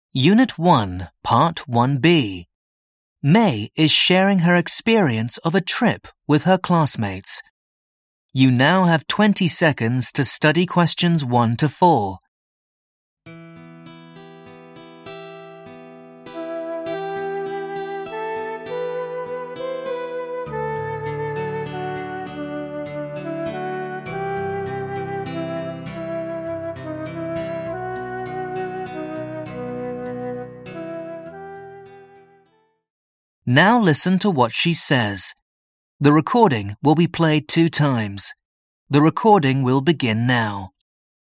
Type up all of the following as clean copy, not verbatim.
Unit 1, Part 1b. May is sharing her experience of a trip with her classmates. You now have 20 seconds to study questions 1 to 4. Now listen to what she says. The recording will be played 2 times. The recording will begin now.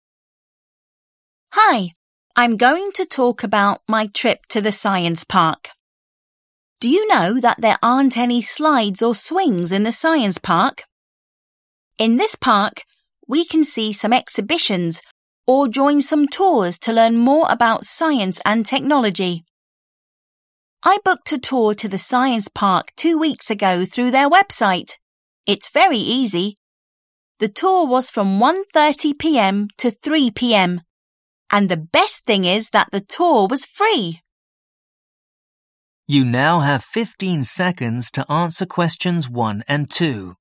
Hi, I'm going to talk about my trip to the science park. Do you know that there aren't any slides or swings in the science park? In this park, we can see some exhibitions or join some tours to learn more about science and technology. I booked a tour to the science park 2 weeks ago through their website. It's very easy. The tour was from 1:30 p.m. to 3 p.m. And the best thing is that the tour was free. You now have 15 seconds to answer questions 1 and 2.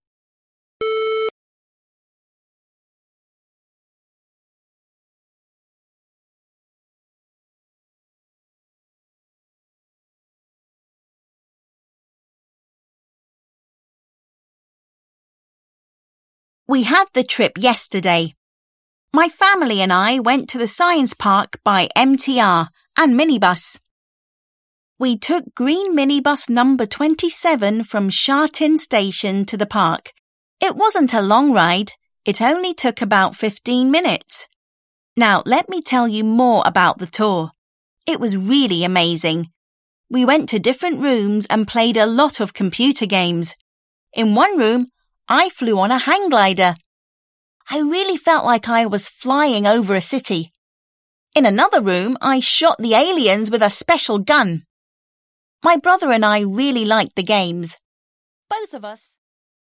We had the trip yesterday. My family and I went to the science park by MTR and minibus. We took green minibus number 27 from Sha Tin Station to the park. It wasn't a long ride. It only took about 15 minutes. Now let me tell you more about the tour. It was really amazing. We went to different rooms and played a lot of computer games. In one room, I flew on a hang glider. I really felt like I was flying over a city. In another room, I shot the aliens with a special gun. My brother and I really liked the games. Both of us.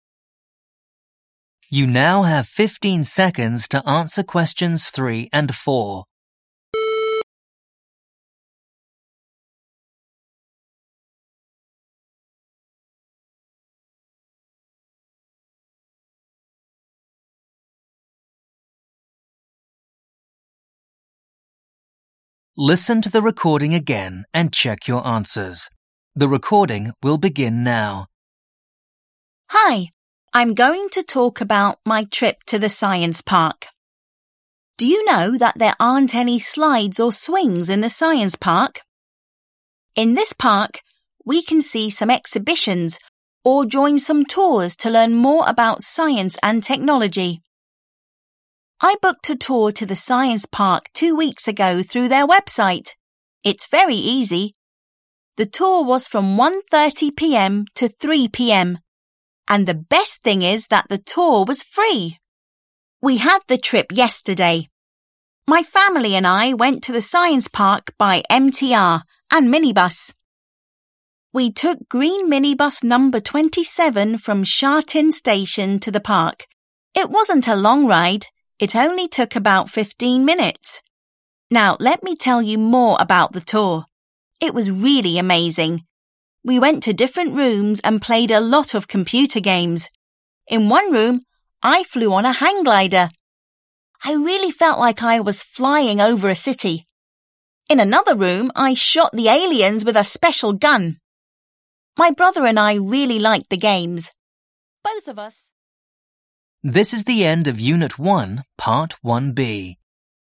You now have 15 seconds to answer questions 3 and 4. Listen to the recording again and check your answers. The recording will begin now. Hi, I'm going to talk about my trip to the science park. Do you know that there aren't any slides or swings in the science park? In this park, we can see some exhibitions or join some tours to learn more about science and technology. I booked a tour to the science park 2 weeks ago through their website. It's very easy. The tour was from 1:30 p.m. to 3 p.m. And the best thing is that the tour was free. We had the trip yesterday. My family and I went to the science park by MTR and minibus. We took green minibus number 27 from Sha Tin Station to the park. It wasn't a long ride. It only took about 15 minutes. Now let me tell you more about the tour. It was really amazing. We went to different rooms and played a lot of computer games. In one room, I flew on a hang glider. I really felt like I was flying over a city. In another room, I shot the aliens with a special gun. My brother and I really liked the games. Both of us. This is the end of Unit 1, Part 1b.